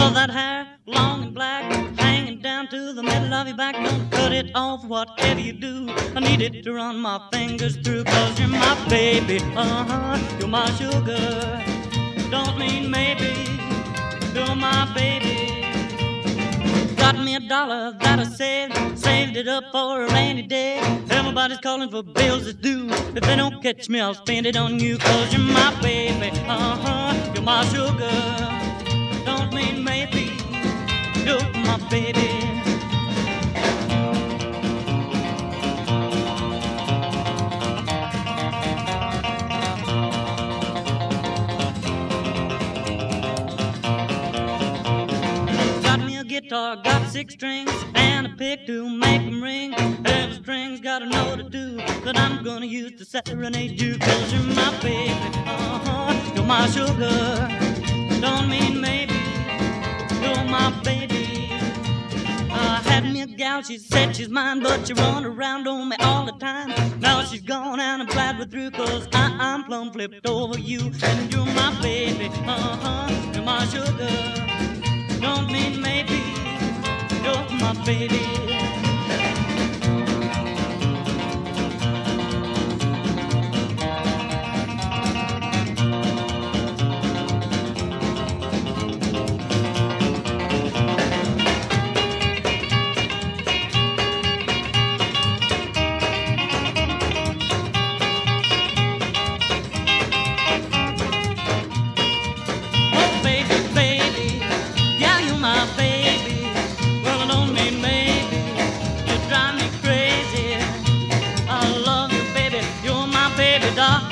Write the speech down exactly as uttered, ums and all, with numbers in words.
Well, that hair, long and black, hanging down to the middle of your back. Don't cut it off, whatever you do. I need it to run my fingers through, cause you're my baby, uh-huh, you're my sugar. Don't mean maybe, you're my baby. Got me a dollar that I saved, saved it up for a rainy day. Everybody's calling for bills that's due. If they don't catch me, I'll spend it on you, cause you're my baby, uh-huh, you're my sugar. Don't mean maybe, you're my baby. Guitar, got six strings and a pick to make them ring. Every string's got a note or two that I'm gonna use to serenade you, cause you're my baby, uh-huh, you're my sugar. Don't mean maybe, you're my baby. I had me a gal, she said she's mine, but she run around on me all the time. Now she's gone and I'm glad we're through, cause I, I'm plumb flipped over you. And you're my baby, uh-huh, you're my sugar. Don't mean maybe, you're my baby. Baby doll.